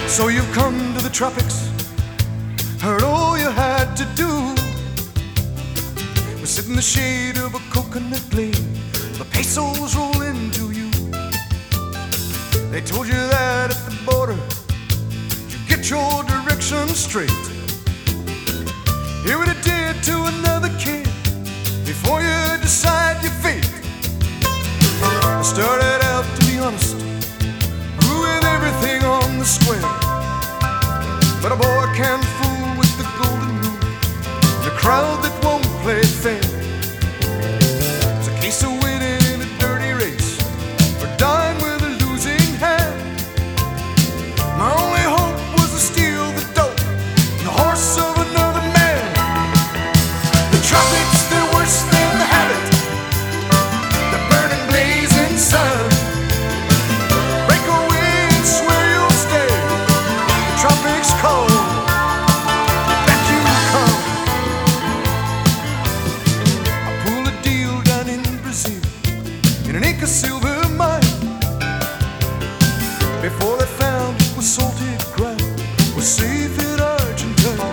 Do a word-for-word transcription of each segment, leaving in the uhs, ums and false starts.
So you've come to the tropics, heard all you had to do was sit in the shade of a coconut blade, the pesos roll into you. They told you that at the border you get your direction straight. Hear what it did to another kid before you decide your fate. I started out, to be honest, with everything on the square, but a boy can't fool with the golden rule, the crowd that won't play fair. It's a case of winning in a dirty race, or dying with a losing hand. My only hope was to steal the dope, the horse of another man. The tropics, they're worse than the habit, the burning blazing sun. Break away and swear you'll stay, the tropics cold. A silver mine, before they found it was salted ground, was safe at Argentine.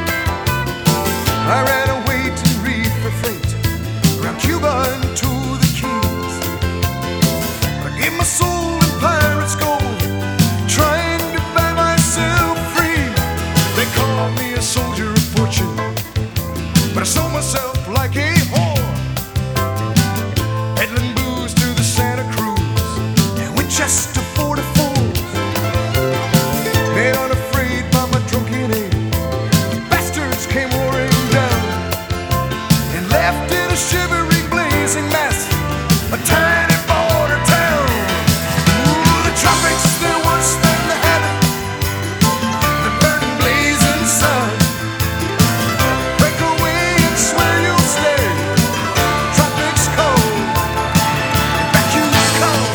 I ran away to reef for freight around Cuba and to the Keys. I gave my soul in pirate's gold, trying to buy myself free. They called me a soldier of fortune, but I sold myself like a whore. Peddling just to forty-fours, they aren't afraid by my drunken aim. Bastards came roaring down and left in a shivering, blazing mass a tiny border town. Ooh, the tropics, they're worse than the habit, the burning, blazing sun. Break away and swear you'll stay, tropics cold, and back you come.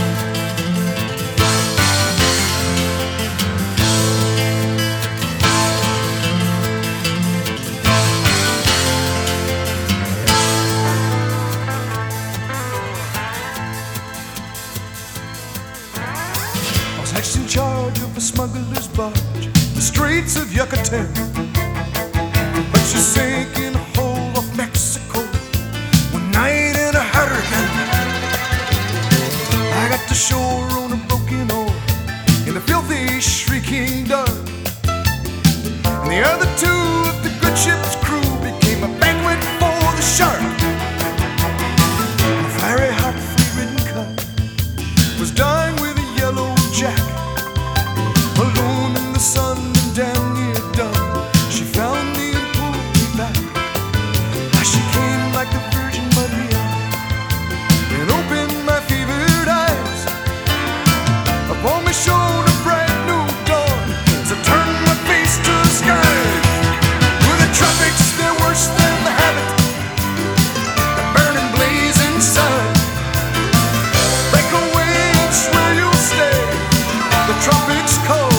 Next in charge of a smuggler's barge, the Straits of Yucatan. But she sank in a hole off Mexico one night in a hurricane. I got to shore on a broken oar in the filthy, shrieking dark, and the other two of the good ship's crew became a banquet for the shark. A fiery, hot, flea-ridden cup was dying with a yellow jack. Alone in the sun and damn near done, she found me and pulled me back. Now she came like the Virgin Maria and opened my fevered eyes. Upon me shone a bright new dawn, so turned my face to the sky. With the tropics, they're worse than the habit, the burning, blazing sun. Break away and swear you'll stay, the tropics cold.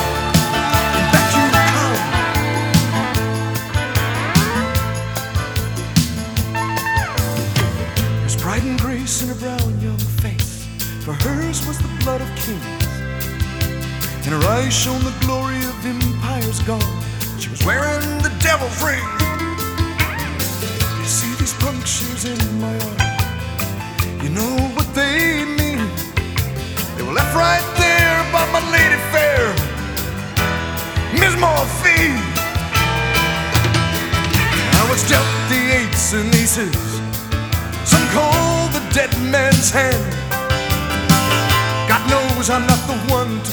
Pride and grace in her brown young face, for hers was the blood of kings. In her eyes shone the glory of empires gone. She was wearing the devil's ring. You see these punctures in my arm, you know what they mean. They were left right there by my lady fair, Miss Morphine. I was dealt the eights and aces, some call the dead man's hand. God knows I'm not the one to